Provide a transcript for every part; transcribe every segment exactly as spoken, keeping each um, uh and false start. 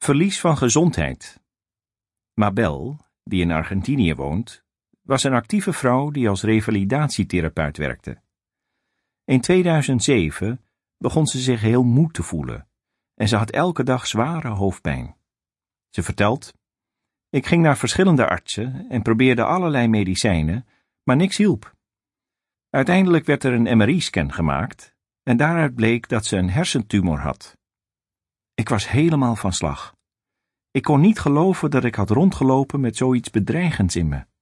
Verlies van gezondheid. Mabel, die in Argentinië woont, was een actieve vrouw die als revalidatietherapeut werkte. In tweeduizend zeven begon ze zich heel moe te voelen en ze had elke dag zware hoofdpijn. Ze vertelt: ik ging naar verschillende artsen en probeerde allerlei medicijnen, maar niks hielp. Uiteindelijk werd er een M R I-scan gemaakt en daaruit bleek dat ze een hersentumor had. Ik was helemaal van slag. Ik kon niet geloven dat ik had rondgelopen met zoiets bedreigends in me.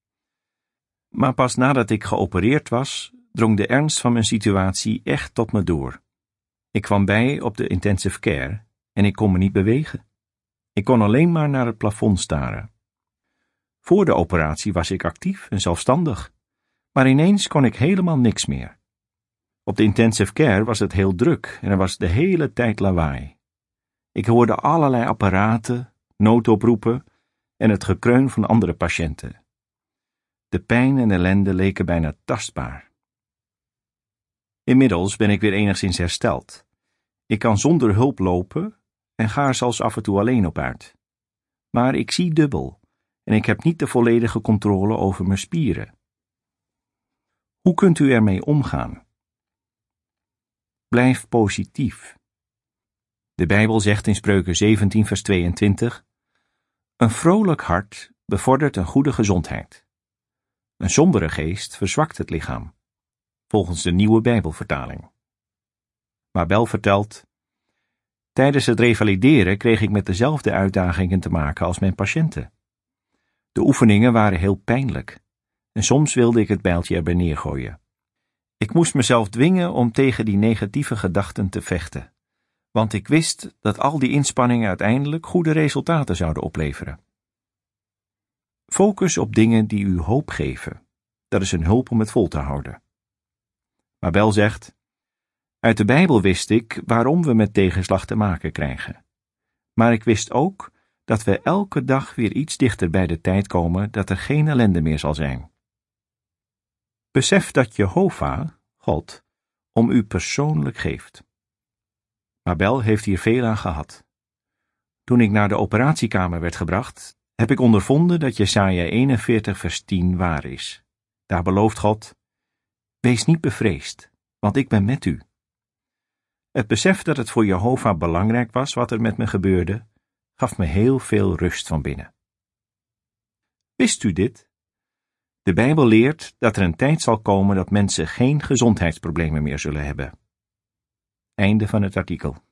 Maar pas nadat ik geopereerd was, drong de ernst van mijn situatie echt tot me door. Ik kwam bij op de intensive care en ik kon me niet bewegen. Ik kon alleen maar naar het plafond staren. Voor de operatie was ik actief en zelfstandig, maar ineens kon ik helemaal niks meer. Op de intensive care was het heel druk en er was de hele tijd lawaai. Ik hoorde allerlei apparaten, noodoproepen en het gekreun van andere patiënten. De pijn en ellende leken bijna tastbaar. Inmiddels ben ik weer enigszins hersteld. Ik kan zonder hulp lopen en ga er zelfs af en toe alleen op uit. Maar ik zie dubbel en ik heb niet de volledige controle over mijn spieren. Hoe kunt u ermee omgaan? Blijf positief. De Bijbel zegt in Spreuken zeventien vers tweeëntwintig: een vrolijk hart bevordert een goede gezondheid. Een sombere geest verzwakt het lichaam, volgens de Nieuwe Bijbelvertaling. Mabel vertelt: tijdens het revalideren kreeg ik met dezelfde uitdagingen te maken als mijn patiënten. De oefeningen waren heel pijnlijk en soms wilde ik het bijltje erbij neergooien. Ik moest mezelf dwingen om tegen die negatieve gedachten te vechten, want ik wist dat al die inspanningen uiteindelijk goede resultaten zouden opleveren. Focus op dingen die u hoop geven. Dat is een hulp om het vol te houden. Mabel zegt: uit de Bijbel wist ik waarom we met tegenslag te maken krijgen. Maar ik wist ook dat we elke dag weer iets dichter bij de tijd komen dat er geen ellende meer zal zijn. Besef dat Jehovah, God, om u persoonlijk geeft. Mabel heeft hier veel aan gehad. Toen ik naar de operatiekamer werd gebracht, heb ik ondervonden dat Jesaja eenenveertig vers tien waar is. Daar belooft God: wees niet bevreesd, want ik ben met u. Het besef dat het voor Jehovah belangrijk was wat er met me gebeurde, gaf me heel veel rust van binnen. Wist u dit? De Bijbel leert dat er een tijd zal komen dat mensen geen gezondheidsproblemen meer zullen hebben. Einde van het artikel.